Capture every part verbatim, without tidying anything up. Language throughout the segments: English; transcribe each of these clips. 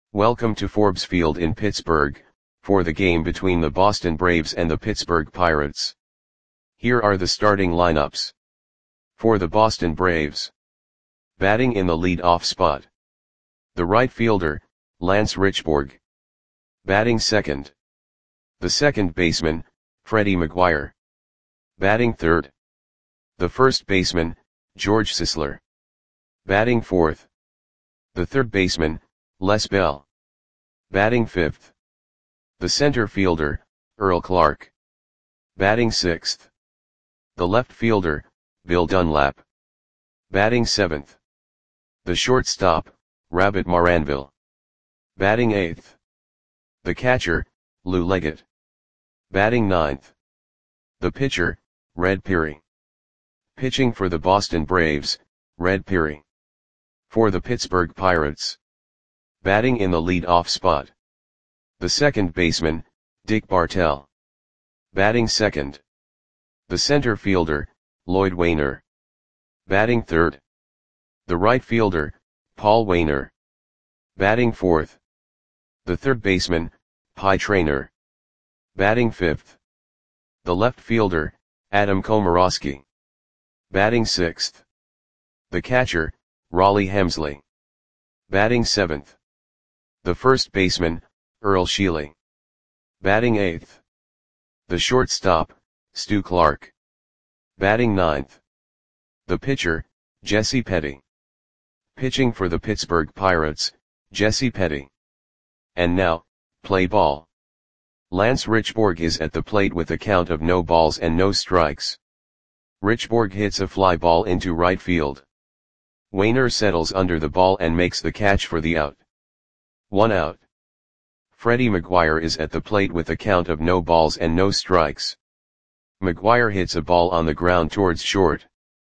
Welcome to Forbes Field in Pittsburgh, for the game between the Boston Braves and the Pittsburgh Pirates. Here are the starting lineups. For the Boston Braves. Batting in the lead-off spot. The right fielder, Lance Richburg. Batting second. The second baseman, Freddie McGuire. Batting third. The first baseman, George Sisler. Batting fourth. The third baseman, Les Bell. Batting fifth. The center fielder, Earl Clark. Batting sixth. The left fielder, Bill Dunlap. Batting seventh. The shortstop, Rabbit Maranville. Batting eighth. The catcher, Lou Leggett. Batting ninth. The pitcher, Red Peary. Pitching for the Boston Braves, Red Peary. For the Pittsburgh Pirates. Batting in the lead-off spot. The second baseman, Dick Bartell. Batting second. The center fielder, Lloyd Wainer. Batting third. The right fielder, Paul Wainer. Batting fourth. The third baseman, Pie Traynor. Batting fifth. The left fielder, Adam Komorowski. Batting sixth. The catcher, Rollie Hemsley. Batting seventh. The first baseman, Earl Sheely. Batting eighth. The shortstop, Stu Clark. Batting ninth. The pitcher, Jesse Petty. Pitching for the Pittsburgh Pirates, Jesse Petty. And now, play ball. Lance Richburg is at the plate with a count of no balls and no strikes. Richburg hits a fly ball into right field. Wainer settles under the ball and makes the catch for the out. One out. Freddie McGuire is at the plate with a count of no balls and no strikes. McGuire hits a ball on the ground towards short.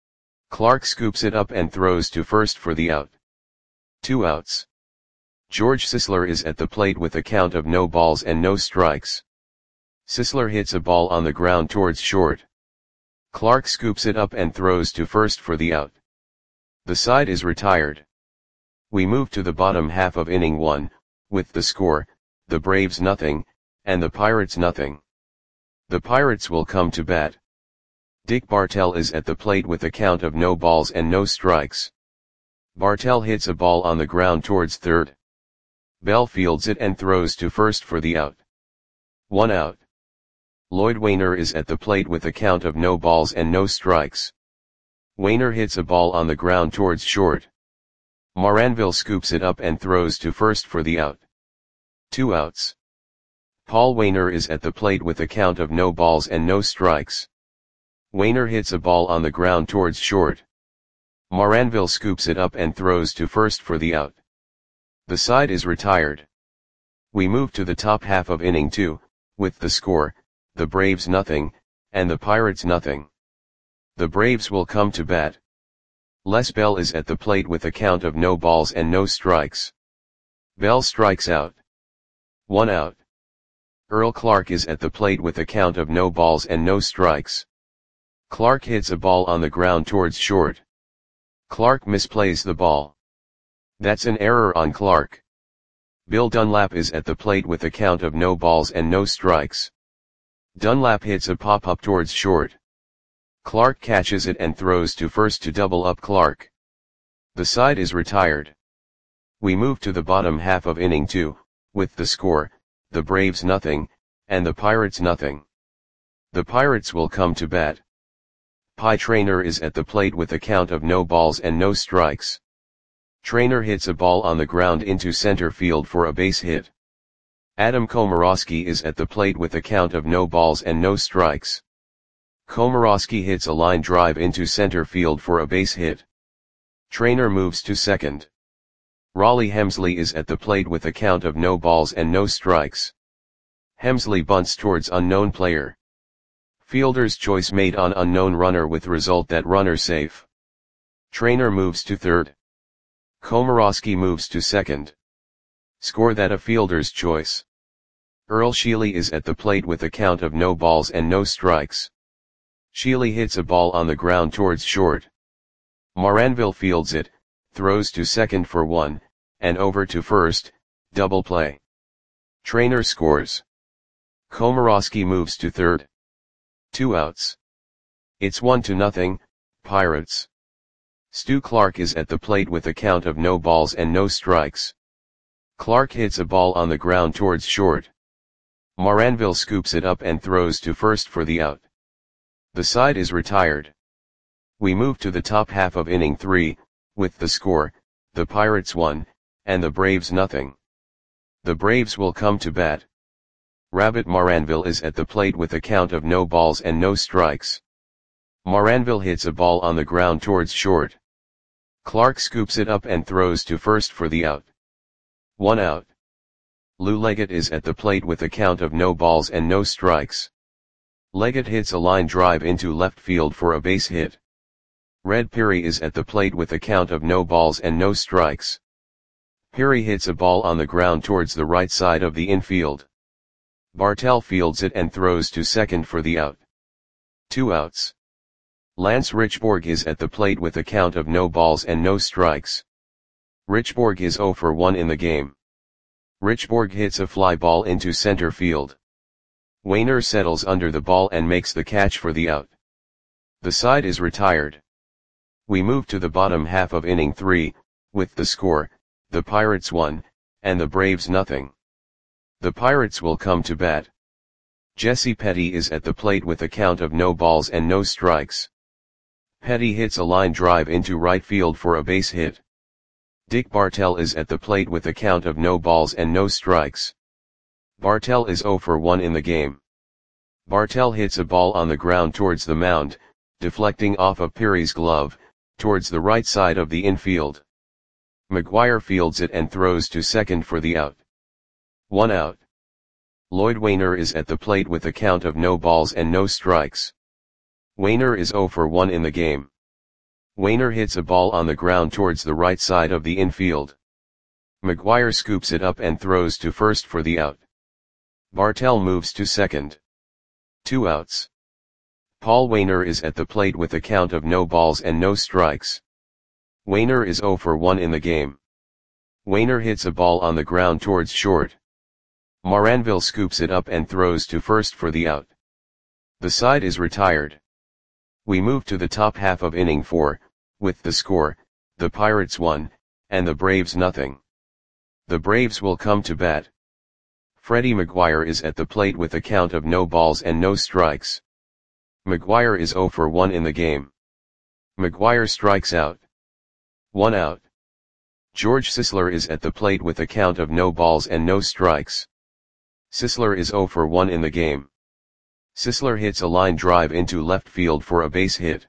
Clark scoops it up and throws to first for the out. Two outs. George Sisler is at the plate with a count of no balls and no strikes. Sisler hits a ball on the ground towards short. Clark scoops it up and throws to first for the out. The side is retired. We move to the bottom half of inning one, with the score, the Braves nothing, and the Pirates nothing. The Pirates will come to bat. Dick Bartell is at the plate with a count of no balls and no strikes. Bartell hits a ball on the ground towards third. Bell fields it and throws to first for the out. One out. Lloyd Wainer is at the plate with a count of no balls and no strikes. Wainer hits a ball on the ground towards short. Maranville scoops it up and throws to first for the out. Two outs. Paul Wainer is at the plate with a count of no balls and no strikes. Wainer hits a ball on the ground towards short. Maranville scoops it up and throws to first for the out. The side is retired. We move to the top half of inning two, with the score, the Braves nothing, and the Pirates nothing. The Braves will come to bat. Les Bell is at the plate with a count of no balls and no strikes. Bell strikes out. One out. Earl Clark is at the plate with a count of no balls and no strikes. Clark hits a ball on the ground towards short. Clark misplays the ball. That's an error on Clark. Bill Dunlap is at the plate with a count of no balls and no strikes. Dunlap hits a pop-up towards short. Clark catches it and throws to first to double up Clark. The side is retired. We move to the bottom half of inning two, with the score, the Braves nothing, and the Pirates nothing. The Pirates will come to bat. Pie Traynor is at the plate with a count of no balls and no strikes. Traynor hits a ball on the ground into center field for a base hit. Adam Komorowski is at the plate with a count of no balls and no strikes. Komorowski hits a line drive into center field for a base hit. Traynor moves to second. Rollie Hemsley is at the plate with a count of no balls and no strikes. Hemsley bunts towards unknown player. Fielder's choice made on unknown runner with result that runner safe. Traynor moves to third. Komorowski moves to second. Score that a fielder's choice. Earl Sheely is at the plate with a count of no balls and no strikes. Sheely hits a ball on the ground towards short. Maranville fields it, throws to second for one, and over to first, Double play. Trainer scores. Komorowski moves to third. Two outs. It's one to nothing, Pirates. Stu Clark is at the plate with a count of no balls and no strikes. Clark hits a ball on the ground towards short. Moranville scoops it up and throws to first for the out. The side is retired. We move to the top half of inning three, with the score, the Pirates one, and the Braves nothing. The Braves will come to bat. Rabbit Moranville is at the plate with a count of no balls and no strikes. Moranville hits a ball on the ground towards short. Clark scoops it up and throws to first for the out. One out. Lou Leggett is at the plate with a count of no balls and no strikes. Leggett hits a line drive into left field for a base hit. Red Peary is at the plate with a count of no balls and no strikes. Peary hits a ball on the ground towards the right side of the infield. Bartell fields it and throws to second for the out. Two outs. Lance Richborg is at the plate with a count of no balls and no strikes. Richborg is oh for one in the game. Richborg hits a fly ball into center field. Wainer settles under the ball and makes the catch for the out. The side is retired. We move to the bottom half of inning three, with the score, the Pirates one, and the Braves nothing. The Pirates will come to bat. Jesse Petty is at the plate with a count of no balls and no strikes. Petty hits a line drive into right field for a base hit. Dick Bartell is at the plate with a count of no balls and no strikes. Bartell is oh for one in the game. Bartell hits a ball on the ground towards the mound, deflecting off of Peary's glove, towards the right side of the infield. McGuire fields it and throws to second for the out. One out. Lloyd Wainer is at the plate with a count of no balls and no strikes. Wainer is oh for one in the game. Wainer hits a ball on the ground towards the right side of the infield. McGuire scoops it up and throws to first for the out. Bartell moves to second. Two outs. Paul Wainer is at the plate with a count of no balls and no strikes. Wainer is oh for one in the game. Wainer hits a ball on the ground towards short. Moranville scoops it up and throws to first for the out. The side is retired. We move to the top half of inning four, with the score, the Pirates one, and the Braves nothing. The Braves will come to bat. Freddie McGuire is at the plate with a count of no balls and no strikes. McGuire is oh for one in the game. McGuire strikes out. One out. George Sisler is at the plate with a count of no balls and no strikes. Sisler is oh for one in the game. Sisler hits a line drive into left field for a base hit.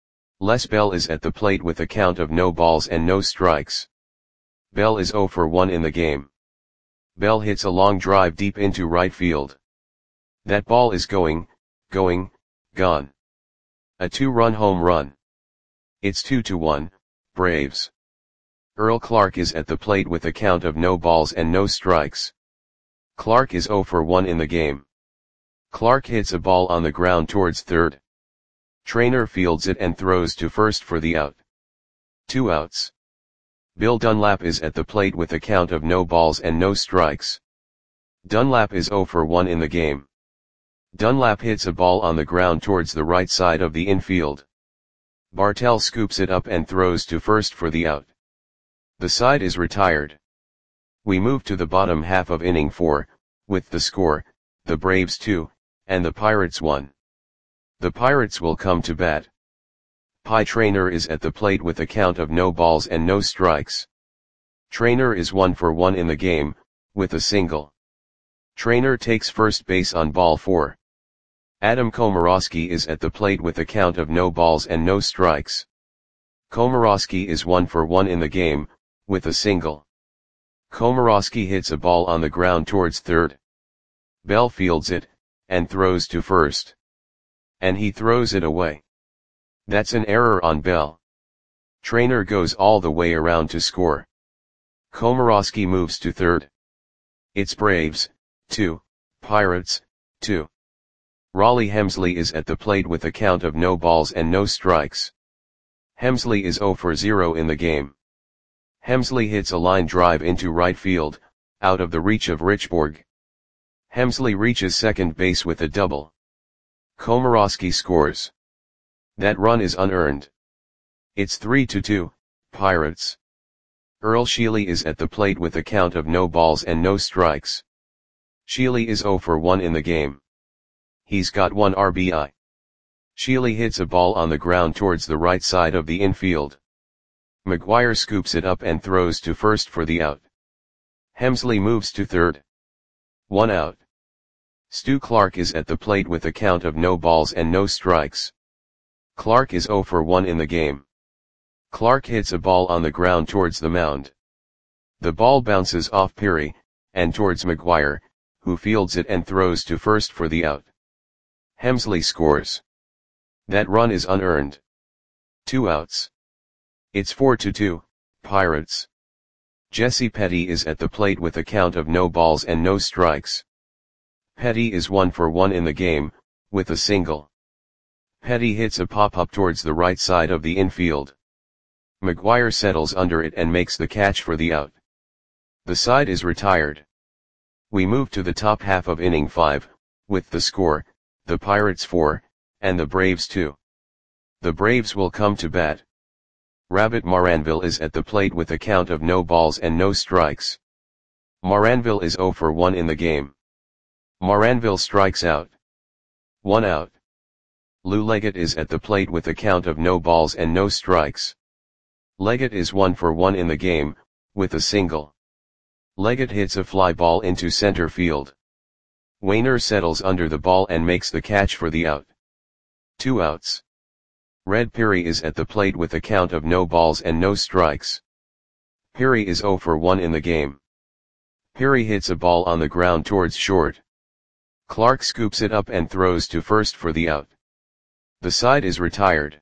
Les Bell is at the plate with a count of no balls and no strikes. Bell is oh for one in the game. Bell hits a long drive deep into right field. That ball is going, going, gone. A two-run home run. It's two to one, Braves. Earl Clark is at the plate with a count of no balls and no strikes. Clark is oh for one in the game. Clark hits a ball on the ground towards third. Trainer fields it and throws to first for the out. Two outs. Bill Dunlap is at the plate with a count of no balls and no strikes. Dunlap is oh for one in the game. Dunlap hits a ball on the ground towards the right side of the infield. Bartell scoops it up and throws to first for the out. The side is retired. We move to the bottom half of inning four, with the score, the Braves two, and the Pirates one. The Pirates will come to bat. Pie Trainer is at the plate with a count of no balls and no strikes. Trainer is one for one in the game, with a single. Trainer takes first base on ball four. Adam Komorowski is at the plate with a count of no balls and no strikes. Komorowski is one for one in the game, with a single. Komorowski hits a ball on the ground towards third. Bell fields it, and throws to first. And he throws it away. That's an error on Bell. Trainer goes all the way around to score. Komorowski moves to third. It's Braves, two, Pirates, two. Raleigh Hemsley is at the plate with a count of no balls and no strikes. Hemsley is oh for zero in the game. Hemsley hits a line drive into right field, out of the reach of Richborg. Hemsley reaches second base with a double. Komorowski scores. That run is unearned. It's three to two, Pirates. Earl Sheely is at the plate with a count of no balls and no strikes. Sheely is zero for one in the game. He's got one R B I. Sheely hits a ball on the ground towards the right side of the infield. McGuire scoops it up and throws to first for the out. Hemsley moves to third. One out. Stu Clark is at the plate with a count of no balls and no strikes. Clark is zero for one in the game. Clark hits a ball on the ground towards the mound. The ball bounces off Peary, and towards McGuire, who fields it and throws to first for the out. Hemsley scores. That run is unearned. Two outs. It's four to two, Pirates. Jesse Petty is at the plate with a count of no balls and no strikes. Petty is one for one in the game, with a single. Petty hits a pop-up towards the right side of the infield. McGuire settles under it and makes the catch for the out. The side is retired. We move to the top half of inning five, with the score, the Pirates four, and the Braves two. The Braves will come to bat. Rabbit Maranville is at the plate with a count of no balls and no strikes. Maranville is zero for one in the game. Maranville strikes out. One out. Lou Leggett is at the plate with a count of no balls and no strikes. Leggett is one for one in the game, with a single. Leggett hits a fly ball into center field. Wainer settles under the ball and makes the catch for the out. Two outs. Red Peary is at the plate with a count of no balls and no strikes. Peary is zero for one in the game. Peary hits a ball on the ground towards short. Clark scoops it up and throws to first for the out. The side is retired.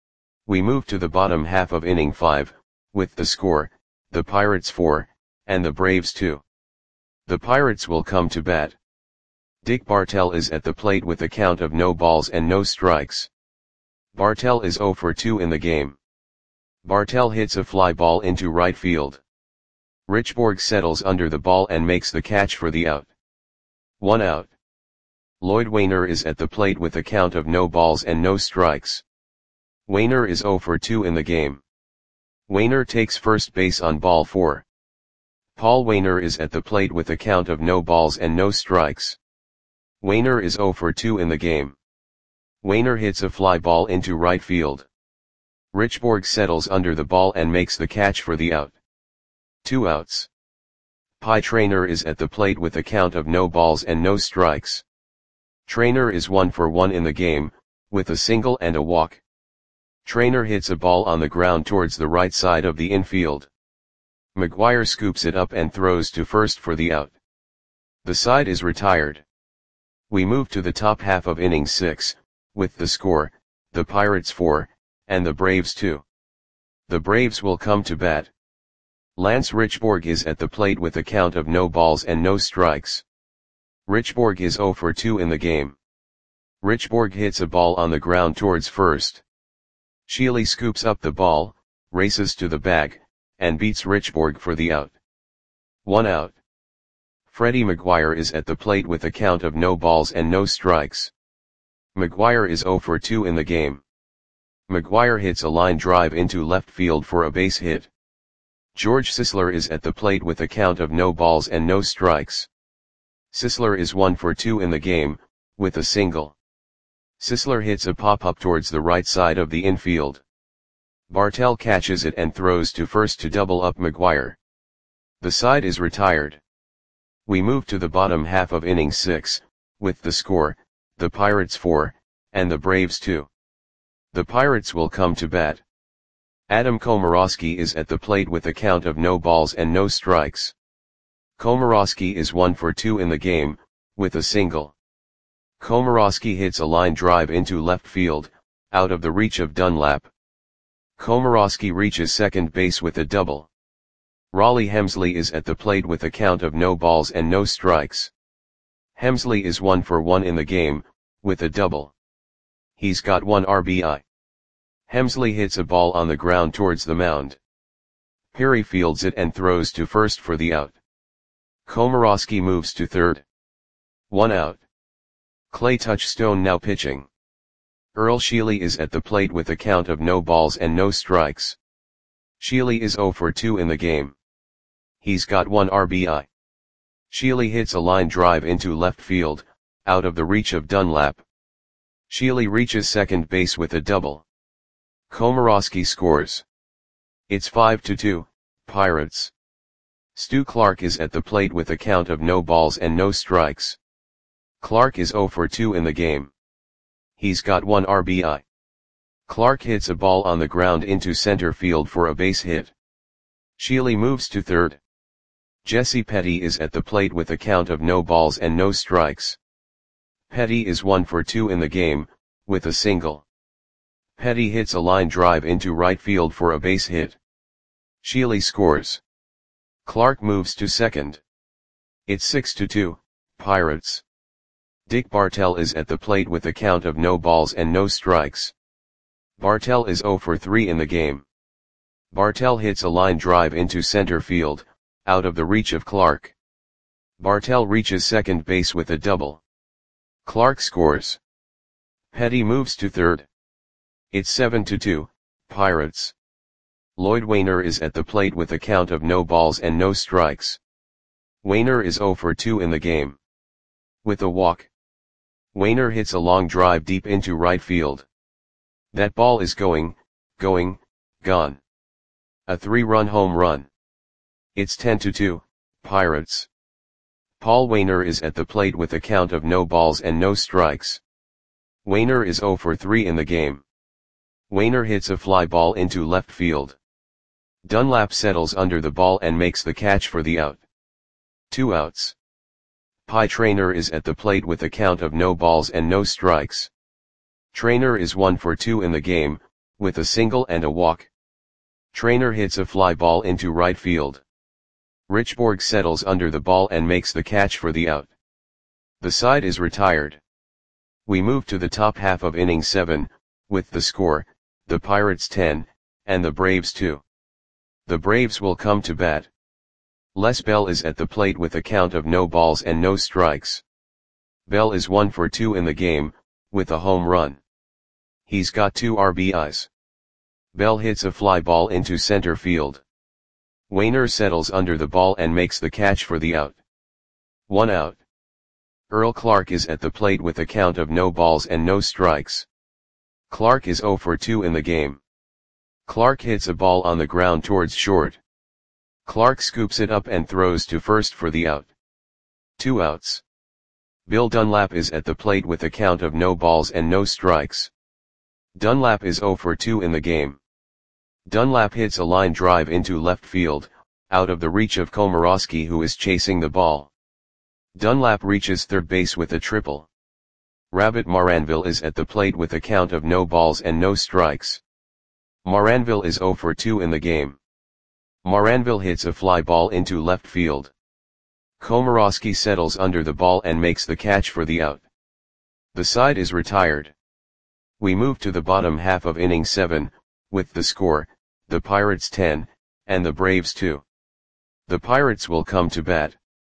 We move to the bottom half of inning five, with the score, the Pirates four, and the Braves two. The Pirates will come to bat. Dick Bartell is at the plate with a count of no balls and no strikes. Bartell is zero for two in the game. Bartell hits a fly ball into right field. Richborg settles under the ball and makes the catch for the out. One out. Lloyd Wainer is at the plate with a count of no balls and no strikes. Wainer is zero for two in the game. Wainer takes first base on ball four. Paul Wainer is at the plate with a count of no balls and no strikes. Wainer is zero for two in the game. Wainer hits a fly ball into right field. Richborg settles under the ball and makes the catch for the out. Two outs. Pie Traynor is at the plate with a count of no balls and no strikes. Traynor is one for one in the game, with a single and a walk. Traynor hits a ball on the ground towards the right side of the infield. McGuire scoops it up and throws to first for the out. The side is retired. We move to the top half of inning six, with the score, the Pirates four, and the Braves two. The Braves will come to bat. Lance Richborg is at the plate with a count of no balls and no strikes. Richborg is zero for two in the game. Richborg hits a ball on the ground towards first. Sheely scoops up the ball, races to the bag, and beats Richborg for the out. One out. Freddie McGuire is at the plate with a count of no balls and no strikes. McGuire is zero for two in the game. McGuire hits a line drive into left field for a base hit. George Sisler is at the plate with a count of no balls and no strikes. Sisler is one for two in the game, with a single. Sisler hits a pop-up towards the right side of the infield. Bartell catches it and throws to first to double up McGuire. The side is retired. We move to the bottom half of inning six, with the score, the Pirates four, and the Braves two. The Pirates will come to bat. Adam Komorowski is at the plate with a count of no balls and no strikes. Komorowski is one for two in the game, with a single. Komorowski hits a line drive into left field, out of the reach of Dunlap. Komorowski reaches second base with a double. Raleigh Hemsley is at the plate with a count of no balls and no strikes. Hemsley is one for one in the game, with a double. He's got one R B I. Hemsley hits a ball on the ground towards the mound. Peary fields it and throws to first for the out. Komorowski moves to third. One out. Clay Touchstone now pitching. Earl Sheely is at the plate with a count of no balls and no strikes. Sheely is oh for two in the game. He's got one R B I. Sheely hits a line drive into left field, out of the reach of Dunlap. Sheely reaches second base with a double. Komorowski scores. It's five to two, Pirates. Stu Clark is at the plate with a count of no balls and no strikes. Clark is oh for two in the game. He's got one R B I. Clark hits a ball on the ground into center field for a base hit. Sheely moves to third. Jesse Petty is at the plate with a count of no balls and no strikes. Petty is one for two in the game, with a single. Petty hits a line drive into right field for a base hit. Sheely scores. Clark moves to second. It's six to two, Pirates. Dick Bartell is at the plate with a count of no balls and no strikes. Bartell is oh for three in the game. Bartell hits a line drive into center field, out of the reach of Clark. Bartell reaches second base with a double. Clark scores. Petty moves to third. It's seven to two, Pirates. Lloyd Wainer is at the plate with a count of no balls and no strikes. Wainer is oh for two in the game. With a walk. Wainer hits a long drive deep into right field. That ball is going, going, gone. A three-run home run. It's ten to two, Pirates. Paul Wainer is at the plate with a count of no balls and no strikes. Wainer is oh for three in the game. Wainer hits a fly ball into left field. Dunlap settles under the ball and makes the catch for the out. Two outs. Pie Traynor is at the plate with a count of no balls and no strikes. Traynor is one for two in the game, with a single and a walk. Traynor hits a fly ball into right field. Richborg settles under the ball and makes the catch for the out. The side is retired. We move to the top half of inning seven, with the score, the Pirates ten, and the Braves two. The Braves will come to bat. Les Bell is at the plate with a count of no balls and no strikes. Bell is one for two in the game, with a home run. He's got two R B Is. Bell hits a fly ball into center field. Wainer settles under the ball and makes the catch for the out. One out. Earl Clark is at the plate with a count of no balls and no strikes. Clark is oh for two in the game. Clark hits a ball on the ground towards short. Clark scoops it up and throws to first for the out. Two outs. Bill Dunlap is at the plate with a count of no balls and no strikes. Dunlap is oh for two in the game. Dunlap hits a line drive into left field, out of the reach of Komorowski, who is chasing the ball. Dunlap reaches third base with a triple. Rabbit Maranville is at the plate with a count of no balls and no strikes. Maranville is oh for two in the game. Maranville hits a fly ball into left field. Komorowski settles under the ball and makes the catch for the out. The side is retired. We move to the bottom half of inning seven, with the score, the Pirates ten, and the Braves two. The Pirates will come to bat.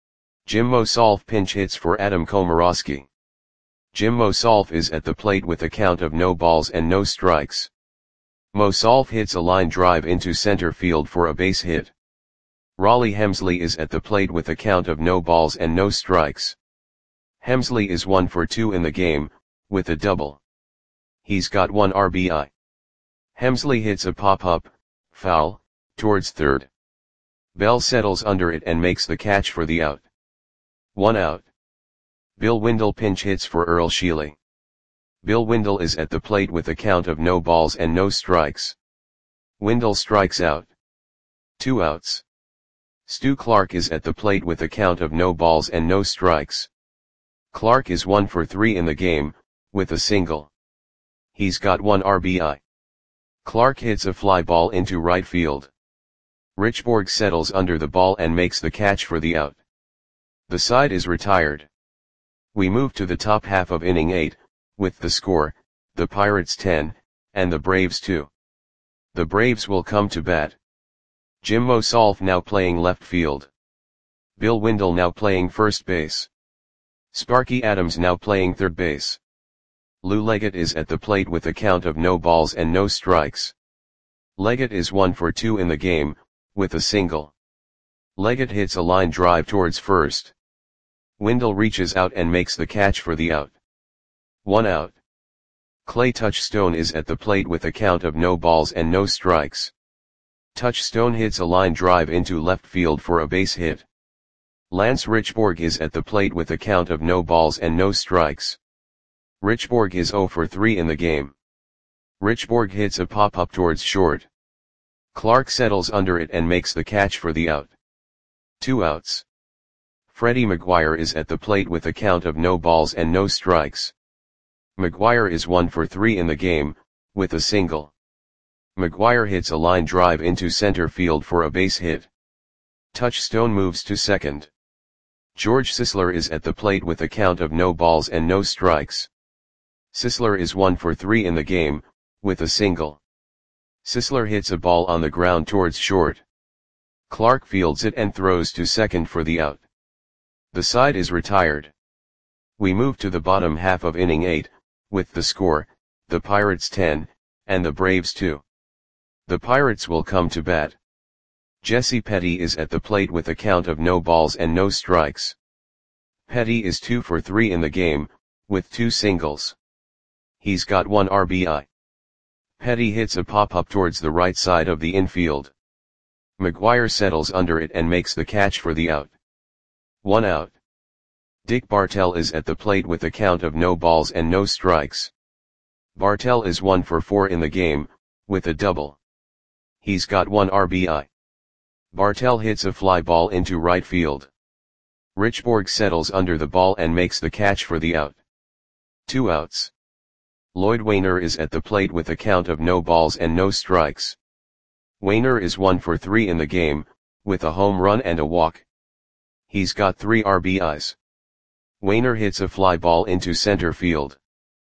Jim Mosolf pinch hits for Adam Komorowski. Jim Mosolf is at the plate with a count of no balls and no strikes. Mosolf hits a line drive into center field for a base hit. Raleigh Hemsley is at the plate with a count of no balls and no strikes. Hemsley is one for two in the game, with a double. He's got one R B I. Hemsley hits a pop-up, foul, towards third. Bell settles under it and makes the catch for the out. One out. Bill Windle pinch hits for Earl Sheely. Bill Windle is at the plate with a count of no balls and no strikes. Windle strikes out. Two outs. Stu Clark is at the plate with a count of no balls and no strikes. Clark is one for three in the game, with a single. He's got one R B I. Clark hits a fly ball into right field. Richborg settles under the ball and makes the catch for the out. The side is retired. We move to the top half of inning eight, with the score, the Pirates ten, and the Braves two. The Braves will come to bat. Jim Mosolf now playing left field. Bill Windle now playing first base. Sparky Adams now playing third base. Lou Leggett is at the plate with a count of no balls and no strikes. Leggett is one for two in the game, with a single. Leggett hits a line drive towards first. Windle reaches out and makes the catch for the out. One out. Clay Touchstone is at the plate with a count of no balls and no strikes. Touchstone hits a line drive into left field for a base hit. Lance Richborg is at the plate with a count of no balls and no strikes. Richborg is zero for three in the game. Richborg hits a pop-up towards short. Clark settles under it and makes the catch for the out. Two outs. Freddie McGuire is at the plate with a count of no balls and no strikes. McGuire is one for three in the game, with a single. McGuire hits a line drive into center field for a base hit. Touchstone moves to second. George Sisler is at the plate with a count of no balls and no strikes. Sisler is one for three in the game, with a single. Sisler hits a ball on the ground towards short. Clark fields it and throws to second for the out. The side is retired. We move to the bottom half of inning eight, with the score, the Pirates ten, and the Braves two. The Pirates will come to bat. Jesse Petty is at the plate with a count of no balls and no strikes. Petty is two for three in the game, with two singles. He's got one R B I. Petty hits a pop-up towards the right side of the infield. McGuire settles under it and makes the catch for the out. One out. Dick Bartell is at the plate with a count of no balls and no strikes. Bartell is one for four in the game, with a double. He's got one R B I. Bartell hits a fly ball into right field. Richborg settles under the ball and makes the catch for the out. Two outs. Lloyd Wainer is at the plate with a count of no balls and no strikes. Wainer is one for three in the game, with a home run and a walk. He's got three R B Is. Wainer hits a fly ball into center field.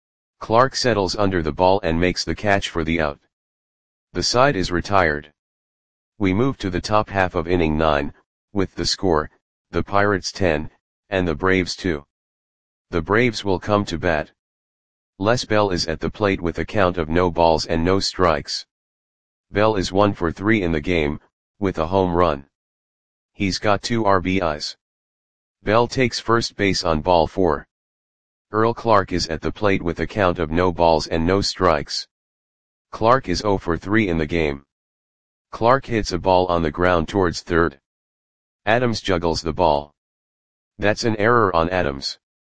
Clark settles under the ball and makes the catch for the out. The side is retired. We move to the top half of inning nine, with the score, the Pirates ten, and the Braves two. The Braves will come to bat. Les Bell is at the plate with a count of no balls and no strikes. Bell is one for three in the game, with a home run. He's got two R B Is. Bell takes first base on ball four. Earl Clark is at the plate with a count of no balls and no strikes. Clark is zero for three in the game. Clark hits a ball on the ground towards third. Adams juggles the ball. That's an error on Adams.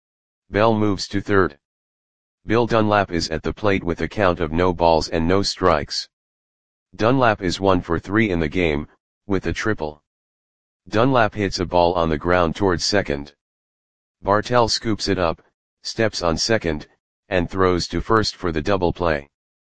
Bell moves to third. Bill Dunlap is at the plate with a count of no balls and no strikes. Dunlap is one for three in the game, with a triple. Dunlap hits a ball on the ground towards second. Bartell scoops it up, steps on second, and throws to first for the double play.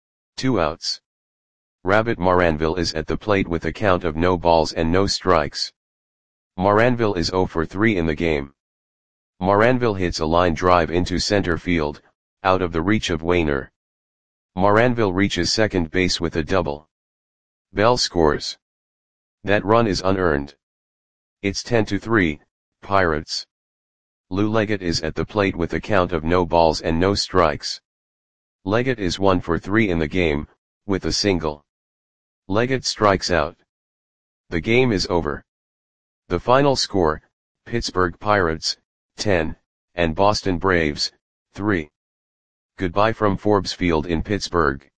Two outs. Rabbit Maranville is at the plate with a count of no balls and no strikes. Maranville is zero for three in the game. Maranville hits a line drive into center field, out of the reach of Wainer. Maranville reaches second base with a double. Bell scores. That run is unearned. It's ten to three, Pirates. Lou Leggett is at the plate with a count of no balls and no strikes. Leggett is one for three in the game, with a single. Leggett strikes out. The game is over. The final score, Pittsburgh Pirates, ten, and Boston Braves, three. Goodbye from Forbes Field in Pittsburgh.